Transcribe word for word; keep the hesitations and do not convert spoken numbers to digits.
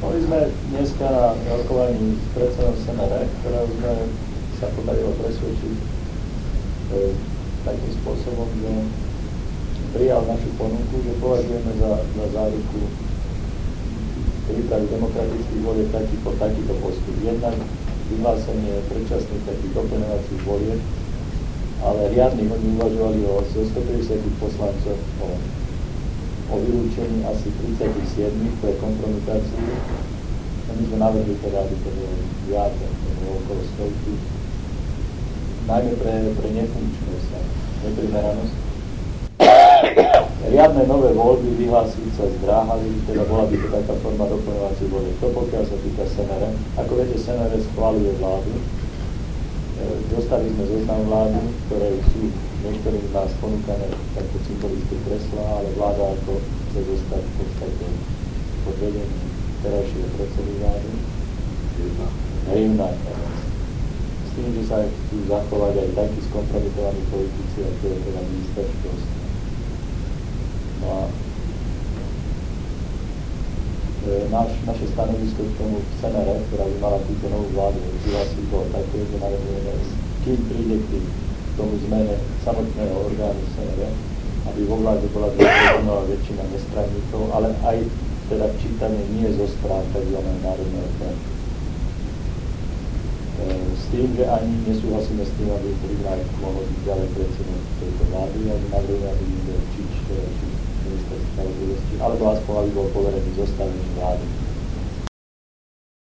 Boli sme dneska na rokovaní s predsedom es en er, ktorého sme sa podarilo presvedčiť e, takým spôsobom, že prijal našu ponuku, že považujeme za, za záruku prípravy demokratických volieb takýto, takýto postup. Jednak vyhlásenie predčasných takých doplňovacích volieb, ale riadnych oni uvažovali o stopäťdesiat poslancov o o vylúčení asi tridsaťsedem pre kompromitáciu. A my sme navrhli teda, aby to bolo viac, to bolo okolo stovky. Najmä pre, pre nefunkčnosť a neprimeranosť. Riadne nové voľby vyhlásiť sa zdráhali, teda bola by to taká forma doplňovacej volieb. To pokiaľ sa týka es en er. Ako viete, es en er schváluje vládu. Dostali sme zoznam vlády, ktoré sú niektorým z nás ponúkané také symbolické kreslá, ale vláda ako chce zostať v podstate pod vedením terajšieho predsedu vlády. Rivna. S tým, že sa chcú zachovať aj takí skompromitovaní politici, ako je teda minister školstva. No a e, naš, naše stanovisko k tomu es en er, ktorá by mala túto novú vládu vyhlásiť, bolo také, že navrhujeme, kým príde k tým tomu zmene samotného orgánu es en er, aby vo vláde bola dvojtretinová väčšina nestranníkov, ale aj teda čítanie nie zo strán tzv. Národného frontu. E, s tým, že ani nesúhlasíme s tým, aby Hrignaj mohol byť ďalej predsedom tejto vlády, ani navrhujeme, aby Čič, či minister spravodlivosti, alebo aspoň aby bol poverený zostavením vlády.